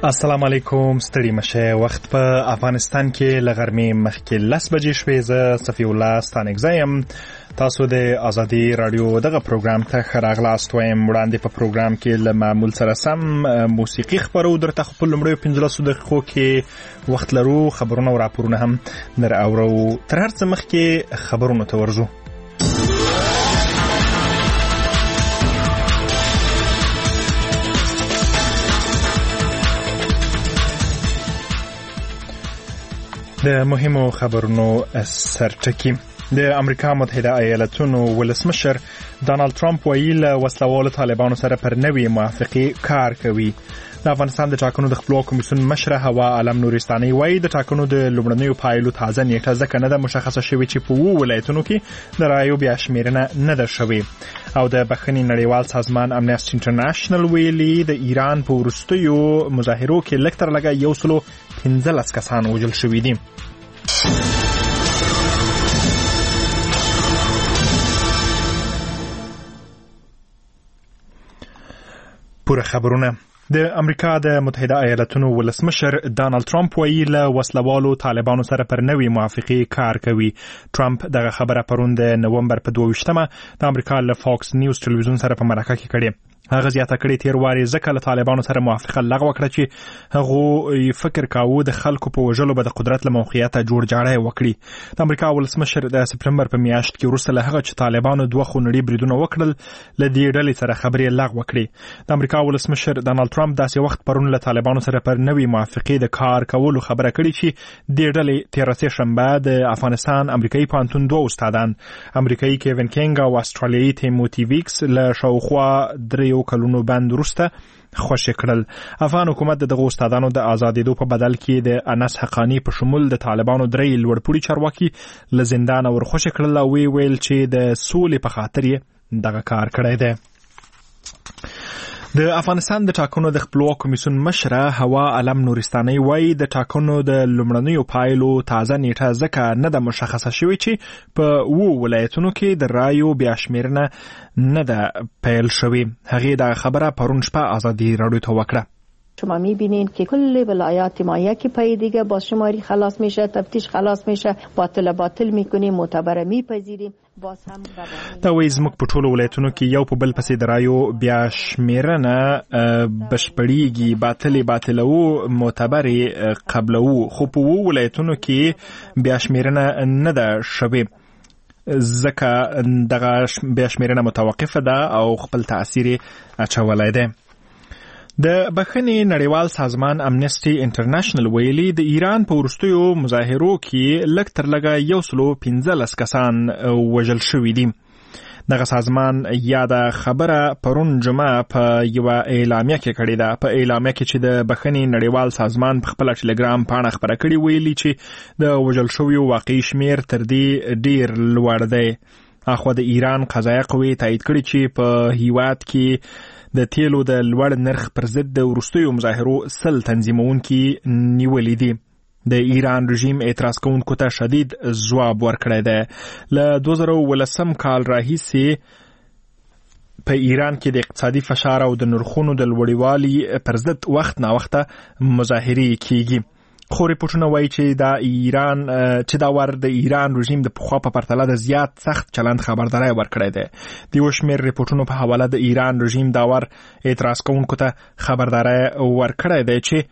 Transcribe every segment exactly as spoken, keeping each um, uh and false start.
السلام علیکم. ستړي مشه. وخت په افغانستان کې لغرمې مخکې لس بجې شوې. زه صفی الله ستانکزایم. تاسو د ازادي رادیو دغه پروګرام ته ښه راغلاست وایم. وړاندې په پروګرام کې له معمول سره سم موسیقي خپرو. درته خو په لومړیو پنځلسو دقیقو کې وخت لرو. خبرونه او راپورونه هم در اورو. تر هر څه مخکې خبرونو ته ورځو. د مهمو خبرونو سرټکی. د امریکا متحده ایالاتونو ولسمشر ډانلډ ټرمپ ویل وسلوال طالبانو سره پر نوې موافقه کار کوي. د افغانستان د ټاکنو د خپلواک کمیسیون مشره هوا علم نورستاني وایي د ټاکنو د لومړنیو پایلو تازه نیټه ځکه نه ده مشخصه شوې چې په وو ولایتونو کې د رایو بیا شمیرنه نه ده شوې. او د بخښنې نړیوال سازمان امنیستي انټرنیشنل ویلي د ایران په وروستیو مظاهرو کې لږ تر لږه یو سلو پنځلس کسان وژل شوي دي. پوره خبرونه. د امریکا د متحده ایالاتونو ولسمشر ډانلډ ټرمپ ویل وسلوالو طالبانو سره پر نوې موافقه کار کوي. ټرمپ دغه خبره پرون د نومبر په دوه ویشتمه د امریکا له فاکس نیوز ټلویزیون سره په مرکه کې کړې. هغه زیاته کړې تیر واري ځکه له طالبانو سره موافقه لغوه کړه چې هغه فکر کاوه د خلکو په وژلو به د قدرت له موقعیت جوړ جاړی وکړي. د امریکا ولسمشر د سپټمبر په میاشت کې وروسته له هغه چې طالبانو دوه خونړي بریدونه وکړل له دې ډلې سره خبرې لغوه کړې. د امریکا ولسمشر ډانلډ ټرمپ داسې وخت پرون له طالبانو سره پر نوې موافقه د کار کولو خبره کړې چې دې ډلې تیر شنبه د افغانستان امریکایي پانتون دوه استادان امریکایي کیوین کینګ او استرالیایي تیموتی ویکس له شاوخوا دریو کلونو باندې وروسته خوشی کړل. افغان حکومت دغه استادانو د آزادېدو په بدل کې د انس حقانی په شمول د طالبانو درې لوړپوړي چارواکي له زندان ورخوشی کړل او وی ویل چې د سولې په خاطر یې دغه کار کړی دی. د افغانستان د ټاکنو د خپلواک کمیسیون مشره هوا علم نورستاني وایي د ټاکنو د لومړنیو پایلو تازه نیټه ځکه نه ده مشخصه شوې چې په وو ولایتونو کې د رایو بیا شمیرنه نه ده پیل شوې. هغې دا خبره پرون شپه ازادي رادیو ته وکړه. شما میبینین که کل ولایات ما یکی پای دیگه با شماری خلاص میشه، تفتیش خلاص میشه، باطل باطل میکنیم، معتبر میپذیریم. باز هم دا وایي زموږ په ټولو ولایتونو کې یو په بل پسې د رایو بیا شمیرنه بشپړیږي، باطل باطلو معتبر قبلو، خو په وو ولایتونو کې بیا شمیرنه نه ده شوې ځکه دغه بیا شمیرنه متوقفه ده او خپل تاثیر اچولی دی. د بخښنې نړیوال سازمان امنیستي انټرنیشنل ویلي د ایران په وروستیو مظاهرو کې لږ تر لږه یو سلو پنځلس کسان وژل شوي دي. دغه سازمان یاده خبره پرون جمعه په یوه اعلامیه کې کړې ده. په اعلامیه کې چې د بخښنې نړیوال سازمان په خپله ټلګرام پاڼه خپره کړې ویلي چې د وژل شویو واقعي شمیر تر دې ډیر لوړ دی. اخوا د ایران قضایه قوې تایید کړي چې په هیواد کې د تیلو د لوړ نرخ پر ضد د وروستیو مظاهرو سل تنظیمونکي نیولي دي. د ایران رژیم اعتراض کوونکو ته شدید ځواب ورکړی دی. له دوه زره ولسم کال راهیسې په ایران کې د اقتصادي فشار او د نرخونو د لوړوالي پر ضد وخت ناوخته مظاهرې کیږي. خو ریپورټونه وایي چې دا ایران چې دا ور د ایران رژیم د پخوا په پرتله د زیات سخت چلند خبرداری ورکړی دی. د یو شمېر ریپورټونو په حواله د ایران رژیم دا ور اعتراض کوونکو ته خبرداری ورکړی دی چې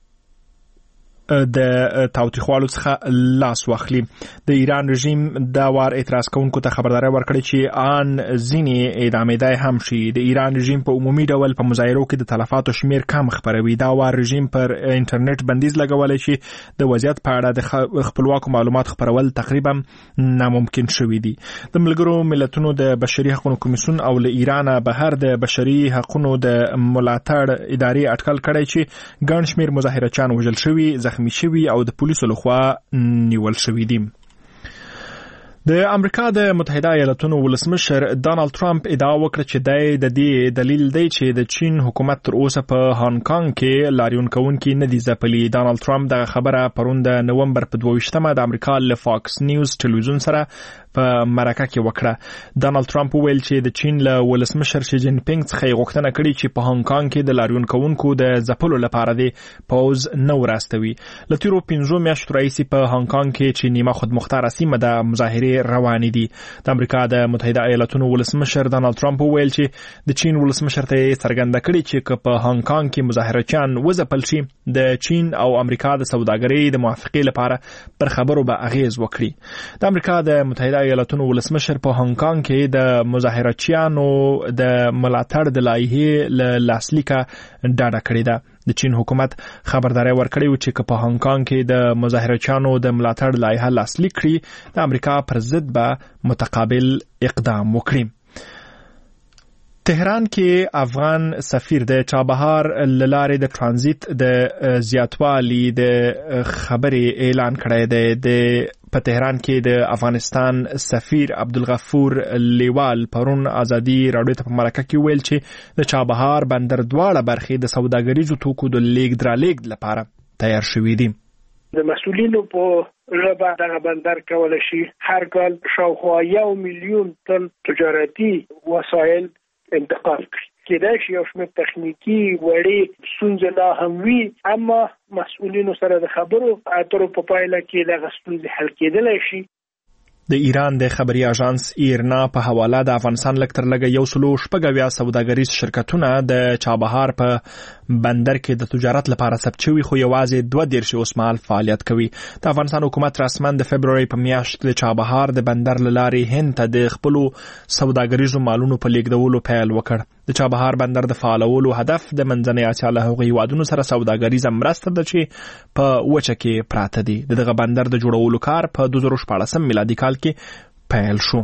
د تاوتریخوالو څخه لاس واخلي. د ایران رژیم دا وار اعتراض کوونکو ته خبرداری ورکړي چې آن ځینې اعدامېدای هم شي. د ایران رژیم په عمومي ډول په مظاهرو کې د تلفاتو شمیر کم خپروي. دا وار رژیم پر انټرنیټ بندیز لګولی چې د وضعیت په اړه د خپلواکو معلومات خپرول تقریبا ناممکن شوي دي. د ملګرو ملتونو د بشري حقوقو کمیسیون او له ایران بهر د بشري حقوقو د ملاتړ ادارې اټکل کړی چې ګڼ شمیر مظاهرچیان وژل شوي، زخمي شوي او د پولیسو لخوا نیول شوي دي. د امریکا د متحده ایالاتونو ولسمشر ډانلډ ټرمپ ادعا وکړه چې دی د دې دلیل دی چې د چین حکومت تر اوسه په هانګ کانګ کې لاریون کوونکي نه دي ځپلي. ډانلډ ټرمپ دغه خبره پرون د نومبر په دوه ویشتمه د امریکا له فاکس نیوز ټلویزیون سره په مرکه کې وکړه. ډانلډ ټرمپ وویل چې د چین له ولسمشر شي جین پینګ څخه غوښتنه کړې چې په هانګ کانګ کې د لاریون کوونکو د ځپلو لپاره د پوز نو راستوي. له تیرو پنځو میاشتو راهیسې په هانګ کانګ کې چې نیمه خودمختاره سیمه د مظاهرې روانې دي. د امریکا د متحده ایالاتونو ولسمشر ډانلډ ټرمپ وویل چې د چین ولسمشر ته څرګنده کړې چې که په هانګ کانګ کې مظاهرچیان وځپل شي د چین او امریکا د سوداګرۍ د موافقې لپاره پر خبرو به اغیز وکړي. د امریکا د متحده ایالاتونو ولسمشر په هانګ کانګ کې د مظاهرچیانو د ملاتړ د لایحې له لاسلیکه ډاډه کړې ده. د چین حکومت خبرداري ورکړې و چې په هانګ کانګ کې د مظاهرچیانو د ملاتړ لایحه لاسلیک کړي د امریکا پر ضد به متقابل اقدام وکړي. تهران کې افغان سفیر د چابهار للارې د ترانزیت د زیاتوالي د خبرې اعلان کړی دی. د په تهران کې د افغانستان سفیر عبدالغفور لیوال پرون ازادي راډیو ته په مرکه کې ویل چې د چابهار بندر دواړه برخې د سوداګریزو توکو د لیږد رالېږد لپاره تیار شوي دي. د مسؤلینو په ژبه دغه بندر کولی شي هر کال شاوخوا یو میلیون تن تجارتي وسایل انتقال کړي. کېدای شي یو شمېر تخنیکي وړې ستونزې لا هم وي، اما مسؤلینو سره د خبرو اترو په پایله کې دغه ستونزې حل کېدلی شي. د ایران د خبري اژانس ایرنا په حواله د افغانستان لکتر لګه یو سلو شپږویا سوداګریز شرکتونه د چابهار په بندر کې د تجارت لپاره ثبت شوي، خو یوازې دوه دېرش اوسمهال فعالیت کوي. د افغانستان حکومت رسماً د فبروري په میاشت د چابهار د بندر له لارې هند ته د خپلو سوداګریزو مالونو په لیږدولو پیل وکړ. د چابهار بندر د فعالولو هدف د منځنۍ اسیا له هغو هیوادونو سره سوداګریزه مرسته ده چې په وچه کې پراته دي. دغه بندر د جوړولو کار په دوه زره شپاړسم میلادي کال کې پیل شو.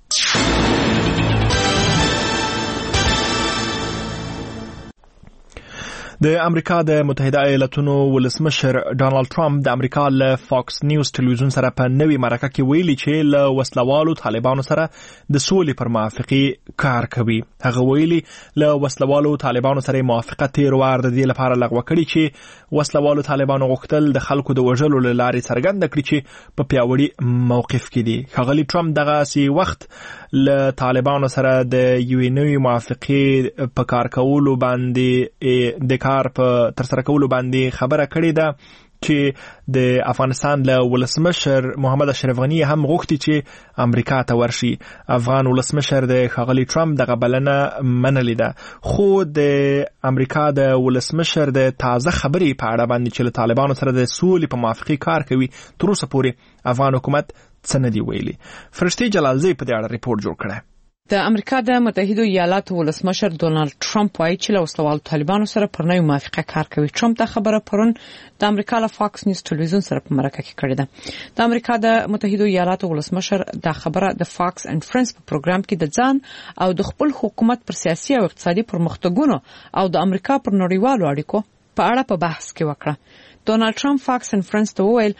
د امریکا د متحده ایالاتونو ولسمشر ډانلډ ټرمپ د امریکا له فاکس نیوز ټلویزیون سره په نوې مرکه کې ویلي چې له وسلوالو طالبانو سره د سولې پر موافقې کار کوي. هغه ویلي له وسلوالو طالبانو سره موافقه تیر وار د دې لپاره لغوه کړي چې وسلوالو طالبانو غوښتل د خلکو د وژلو له لارې څرګنده کړي چې په پیاوړي موقف کې دي. ښاغلي ټرمپ دغه سی وخت له طالبانو سره د یوې نوې موافقې په کار کولو باندې د په تر سره کولو باندې خبره کړې ده چې د افغانستان له ولسمشر محمد اشرف غنی هم غوښتي چې امریکا ته ورشي. افغان ولسمشر د ښاغلي ټرمپ دغه بلنه منلې ده، خو د امریکا د ولسمشر د تازه خبرې په اړه باندې چې له طالبانو سره د سولې په موافقې کار کوي تر اوسه پورې افغان حکومت څه نه دی ویلي. فرشتي جلالزی په دې اړه ریپورت جوړ کړی. د امریکا د متحده ایالاتو ولسمشر ډونالد ټرمپ وايي چې له وسلوالو طالبانو سره پر نوې موافقه کار کوي. ټرمپ دا خبره پرون د امریکا له فاکس نیوز ټلویزیون سره په مرکه کې کړې ده. د امریکا د متحده ایالاتو ولسمشر دا خبره د فاکس اینڈ فرندز په پروګرام کې د ځان او د خپل حکومت پر سیاسي او اقتصادي پرمختګونو او د امریکا پر نړیوالو اړیکو په اړه په بحث کې وکړه. ډونالد ټرمپ فاکس اینڈ فرندز ته وویل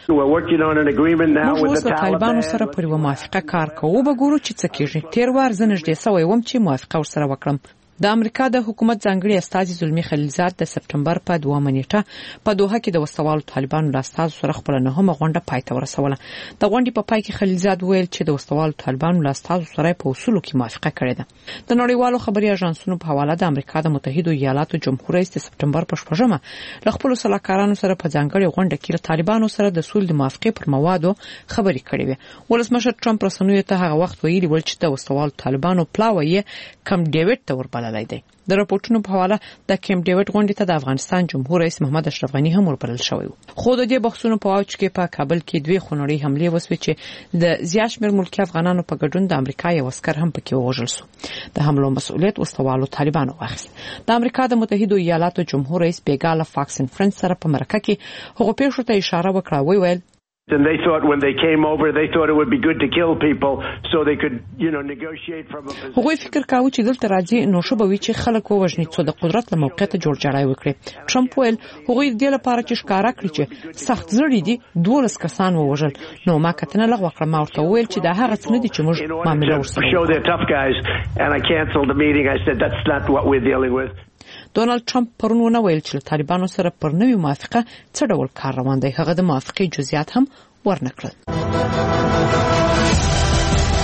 موږ اوس د طالبانو سره پر یوه موافقه کار کوو، به ګورو چې څه کېږي. تیر وار زه نږدې سوی وم چې موافقه ورسره وکړم. د امریکا د حکومت ځانګړي استازي زلمي خلیلزاد د سپټمبر په دوه نیټه په دوحه کې د وسلوالو طالبانو له استازو سره خپل نهمه غونډه پای ته ورسوله. د غونډې په پای کې خلیلزاد ویل چې د وسلوالو طالبانو له استازو سره په اصولو کې موافقه کړې ده. د نړیوالو خبري اژانسونو په حواله د امریکا د متحده ایالاتو جمهور رئیس د سپټمبر په شپږمه له خپل سلاکارانو سره په ځانګړي غونډه کې له طالبانو سره د سولې موافقې پر موادو خبرې کړې وې. ولسمشر ټرمپ رسنیو ته هغه وخت ویلي ول چې د وسلوالو طالبانو پلاوی کم ډیوډ ته وربللای دی. د راپورټونو په حواله د کیم ډیوډ غونډې ته د افغانستان جمهور رئیس محمد اشرف غنی هم وربلل شوی و. خو د دې بحثونو په واوج کې په کابل کې دوه خونړۍ حملې وسوي چې د زیات شمېر ملکي افغانانو په ګډون د امریکا یو عسكر هم پکې وژل شو. د حملو مسؤلیت وسلوالو طالبانو واخیست. د امریکا د متحده ایالاتو جمهور رئیس بیګاله فاکس اینڈ فرندز سره په مرکه کې هغه پیښو ته اشاره وکړه. وی ویل And they thought when they came over, they thought it would be good to kill people so they could, you know, negotiate from a position. هغوی فکر کاوه چې دلته راځي نو شو به وي چې خلک ووژني څو د قدرت له موقعیت جوړ جاړی وکړي. ټرمپ ویل هغوی د دې لپاره چې ښکارا کړی چې سخت زړی دي دولس کسان ووژل. نو ما کتنه لغوه کړم او ورته ویل چې دا هغه څه نه دي چې موږ معامله ورسره show they're tough guys and I canceled the meeting. I said that's not what we're dealing with. ډونالد ټرمپ پرون ونه ویل چې طالبانو سره پر نوې موافقه څه ډول کار روان دی. هغه د موافقې جزئیات هم ورنکړل.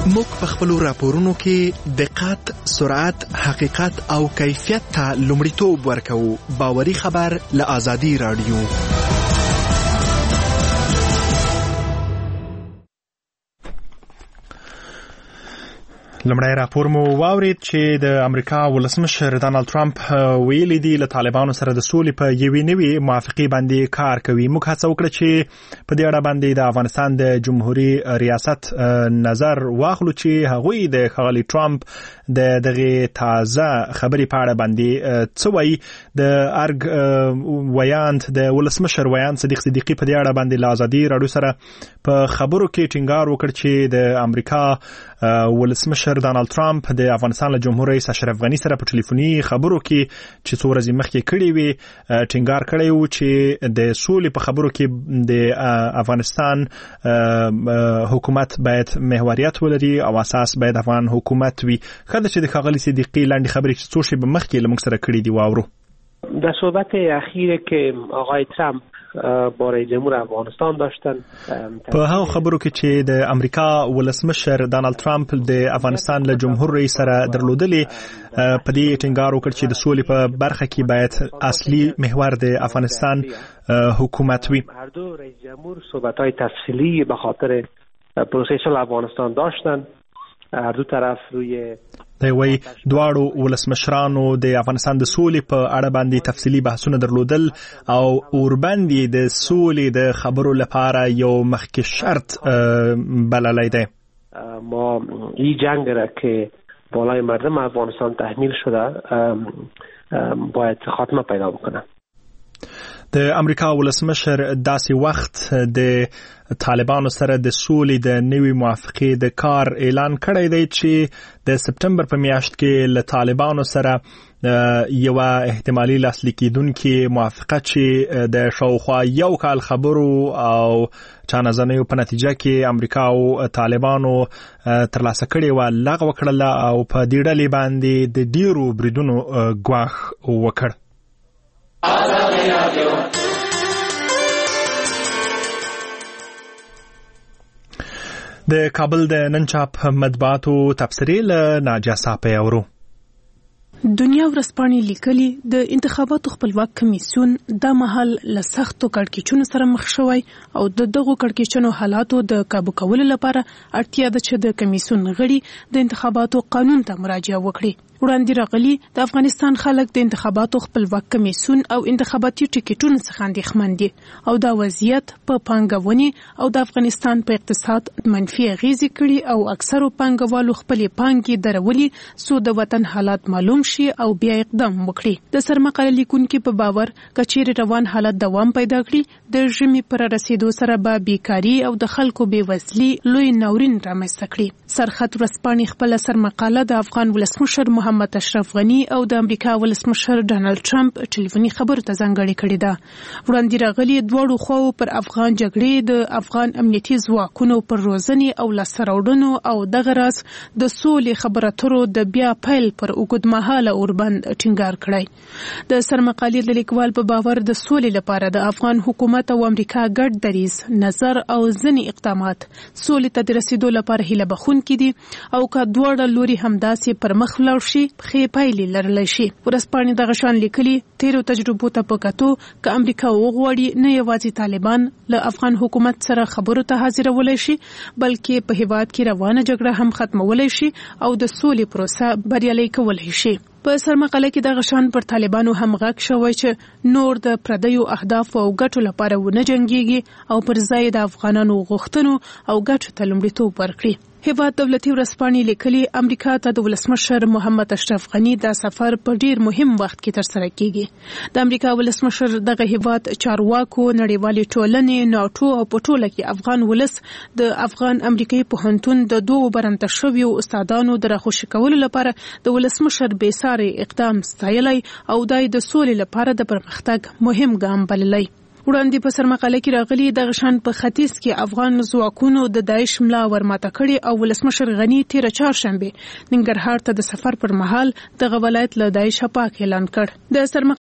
موږ په خپلو راپورونو کې دقت، سرعت، حقیقت او کیفیت ته لومړیتوب ورکوو. باوري خبر له آزادي رادیو. لمړی راپور مو واورید چې د امریکا ولسمشر ډانلډ ټرمپ ویلي دی له طالبانو سره د سولې په یوې نوې موافقې باندې کار کوي. موږ هڅه وکړه چې په دې اړه باندې د افغانستان د جمهوریت ریاست نظر واخلو چې هغوی د ښاغلي ټرمپ د دغه تازه خبرې په اړه باندې څه وایي. د ارګ ویاند د ولسمشر ویاند صدیق صدیقي په دې اړه باندې له آزادي راډیو سره په خبرو کې ټینګار وکړ چې د امریکا ولسمشر ډانلډ ټرمپ د افغانستان له جمهور رئیس اشرف غني سره په ټلیفوني خبرو کې چې څو ورځې مخکې کړي وي ټینګار کړی و چې د سولې په خبرو کې د افغانستان حکومت باید محوریت ولري او اساس باید افغان حکومت وي. خاطر چې د ښاغلي صدیقي لاندې خبرې چې څو شی به مخکې له موږ سره کړي دي واورو. در صحبت اخیری که آقای ترامپ با رئیس جمهور افغانستان داشتن په هغه خبرو کې چې د امریکا ولسمشر ډانلډ ټرمپ د افغانستان له جمهور رئیس سره درلودلې په دې ټینګار وکړ چې د سولې په برخه کې باید اصلي محور د افغانستان حکومت وي. هر دو رئیس جمهور صحبت‌های تفصیلی به خاطر پروسه صلح افغانستان داشتن. هر دو طرف روی دی وی دواړو ولسمشرانو د افغانستان د سولې په اړه باندې تفصیلی بحثونه درلودل او اوربندې د سولې د خبرو لپاره یو مخکې شرط بللی دی. ما این جنگ را که بالای مردم افغانستان تحمیل شده باید خاتمه پیدا بکنه. د امریکا ولسمشر داسې وخت د طالبانو سره د سولې د نوې موافقې د کار اعلان کړی دی چې د سپتمبر په میاشت کې له طالبانو سره یو احتمالي لاسلیک کېدونکې موافقه چې د شاوخوا یو کال خبرو او چانهزنیو په نتیجه کې امریکا او طالبانو ترلاسه کړې وه لغوه کړله او په دې ډلې باندې د ډیرو بریدونو ګواښ وکړ. د کابل د نن چاپ مطبوعاتو تبصرې له ناجیه صافی اورو. دنیا ورځپاڼې لیکلي د انتخاباتو خپلواک کمیسیون د مهال له سختو کړکېچونو سره مخ شوی او د دغو کړکېچونو حالاتو د کابو کولو لپاره اړتیا ده چې د کمیسیون غړي د انتخاباتو قانون ته مراجعه وکړي. وړاندې راغلي د افغانستان خلک د انتخاباتو خپلواک کمیسیون او انتخاباتي ټیکټونو څخه اندېښمن دي او دا وضعیت په پانګونې او د افغانستان په اقتصاد منفي اغیزې کړي او اکثرو پانګوالو خپلې پانګې درولي څو د وطن حالات معلوم شي او بیا اقدام وکړي. د سرمقاله لیکونکو په باور کچېرې روان حالت دوام پیدا کړي د ژمي پر رسیدو سره به بیکاری او د خلکو بېوزلي لوی ناورین رامنځته کړي. سرخط ورځپاڼې خپله سرمقاله د افغان ولسمشر محمد اشرف غني او د امریکا ولسمشر ډانلډ ټرمپ ټلیفوني خبرو ته ځانګړې کړې ده. وړاندې راغلي دواړو خواو پر افغان جګړې د افغان امنیتي ځواکونو پر روزنې او لاسته راوړنو او دغه راز د سولې خبرو اترو د بیا پیل پر اوږدمهاله اوربند ټینګار کړی. د سرمقالې د لیکوال په باور د سولې لپاره د افغان حکومت او امریکا ګډ دریځ، نظر او ځینې اقدامات سولې ته د رسیدو لپاره هیله بخښونکي دي او که دواړه لوري همداسې پر مخ ولاړ شي پخې پایلې لرلی شي. ورځپاڼې دغه شان لیکلي تیرو تجربو ته په کتو که امریکا وغواړي نه یوازې طالبان له افغان حکومت سره خبرو ته حاضرولی شي بلکې په هیواد کې روانه جګړه هم ختمولی شي او د سولې پروسه بریالۍ کولی شي. په سرمقاله کې دغه شان پر طالبانو هم غږ شوی چې نور د پردیو اهدافو او ګټو لپاره ونه جنګیږي او پر ځای د افغانانو غوښتنو او ګټو ته لومړیتوب ورکړي. هیواد دولتي ورځپاڼې لیکلي امریکا ته د ولسمشر محمد اشرف غني دا سفر په ډیر مهم وخت کې ترسره کیږي. د امریکا ولسمشر دغه هیواد چارواکو، نړیوالې ټولنې، ناټو او په ټوله کې افغان ولس د افغان امریکایي پوهنتون د دوو برنده شویو استادانو د راخوشي کولو لپاره د ولسمشر بېساري اقدام ستایلی او دای د سولې لپاره د پرمختګ مهم ګام بللی. وړاندې په سرمقاله کې راغلي دغه شان په ختیځ کې افغان ځواکونو د داعش ملا ورماته کړې او ولسمشر غني تیره چهارشنبه ننګرهار ته د سفر پر مهال دغه ولایت له داعش پاک اعلان کړ. د